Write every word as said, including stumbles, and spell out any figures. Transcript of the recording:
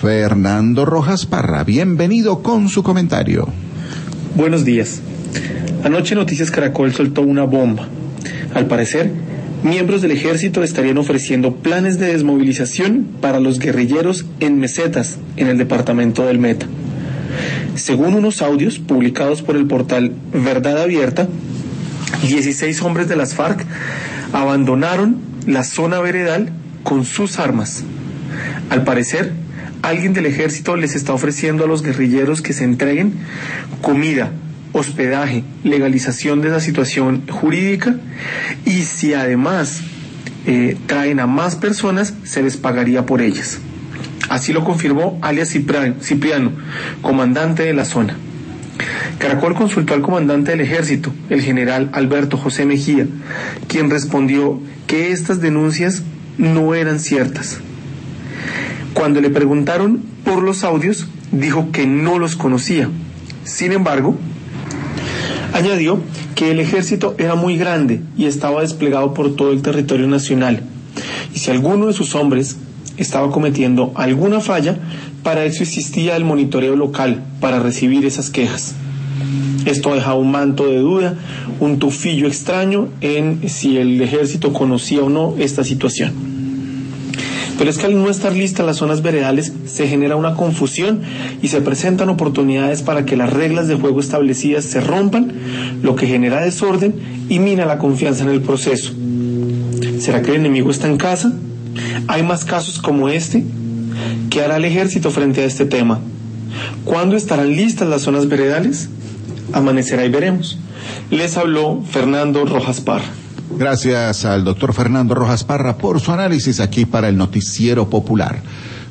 Fernando Rojas Parra, bienvenido con su comentario. Buenos días. Anoche Noticias Caracol soltó una bomba. Al parecer, miembros del ejército estarían ofreciendo planes de desmovilización para los guerrilleros en mesetas, en el departamento del Meta. Según unos audios publicados por el portal Verdad Abierta, dieciséis hombres de las FARC abandonaron la zona veredal con sus armas. Al parecer, alguien del ejército les está ofreciendo a los guerrilleros que se entreguen comida, hospedaje, legalización de esa situación jurídica, y si además eh, traen a más personas, se les pagaría por ellas. Así lo confirmó alias Cipriano, comandante de la zona. Caracol consultó al comandante del ejército, el general Alberto José Mejía, quien respondió que estas denuncias no eran ciertas. Cuando le preguntaron por los audios, dijo que no los conocía. Sin embargo, añadió que el ejército era muy grande y estaba desplegado por todo el territorio nacional, y si alguno de sus hombres estaba cometiendo alguna falla, para eso existía el monitoreo local para recibir esas quejas. Esto deja un manto de duda, un tufillo extraño en si el ejército conocía o no esta situación. Pero es que al no estar listas las zonas veredales se genera una confusión y se presentan oportunidades para que las reglas de juego establecidas se rompan, lo que genera desorden y mina la confianza en el proceso. ¿Será que el enemigo está en casa? ¿Hay más casos como este? ¿Qué hará el ejército frente a este tema? ¿Cuándo estarán listas las zonas veredales? Amanecerá y veremos. Les habló Fernando Rojas Parra. Gracias al doctor Fernando Rojas Parra por su análisis aquí para el Noticiero Popular.